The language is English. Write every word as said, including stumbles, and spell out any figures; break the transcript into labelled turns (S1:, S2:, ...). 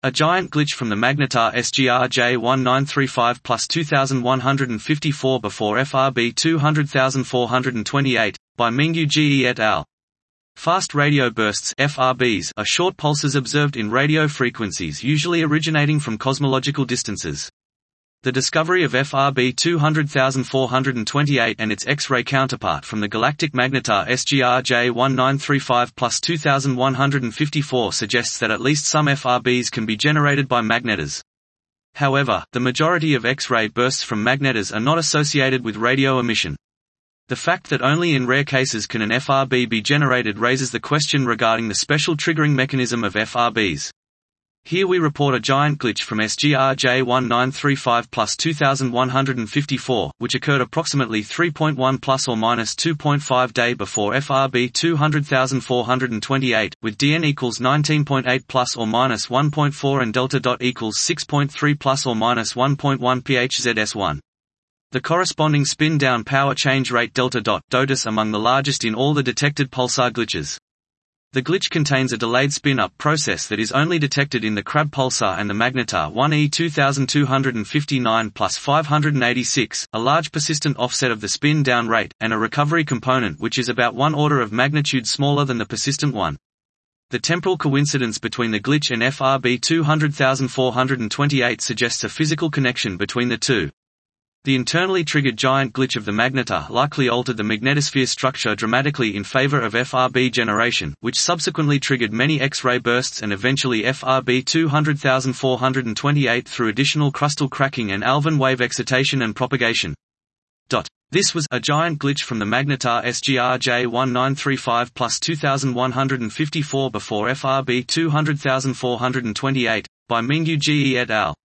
S1: A giant glitch from the magnetar S G R J one nine three five plus two thousand one hundred fifty-four before F R B two hundred four hundred twenty-eight, by Mingyu Ge et al. Fast radio bursts F R Bs are short pulses observed in radio frequencies usually originating from cosmological distances. The discovery of F R B two hundred four hundred twenty-eight and its X-ray counterpart from the galactic magnetar S G R J one nine three five plus two thousand one hundred fifty-four suggests that at least some F R Bs can be generated by magnetars. However, the majority of X-ray bursts from magnetars are not associated with radio emission. The fact that only in rare cases can an F R B be generated raises the question regarding the special triggering mechanism of F R Bs. Here we report a giant glitch from S G R J one nine three five plus two thousand one hundred fifty-four, which occurred approximately three point one plus or minus two point five day before F R B two hundred four hundred twenty-eight, with D N equals nineteen point eight plus or minus one point four and delta dot equals six point three plus or minus one point one P H Z S one. The corresponding spin-down power change rate delta dot D O T is among the largest in all the detected pulsar glitches. The glitch contains a delayed spin-up process that is only detected in the Crab pulsar and the magnetar one E two two five nine plus five hundred eighty-six, a large persistent offset of the spin-down rate, and a recovery component which is about one order of magnitude smaller than the persistent one. The temporal coincidence between the glitch and F R B two hundred four hundred twenty-eight suggests a physical connection between the two. The internally triggered giant glitch of the magnetar likely altered the magnetosphere structure dramatically in favor of F R B generation, which subsequently triggered many X-ray bursts and eventually F R B two hundred four hundred twenty-eight through additional crustal cracking and Alvin wave excitation and propagation. This was a giant glitch from the magnetar S G R J one nine three five plus two thousand one hundred fifty-four before F R B two hundred four hundred twenty-eight, by Mingyu Ge et al.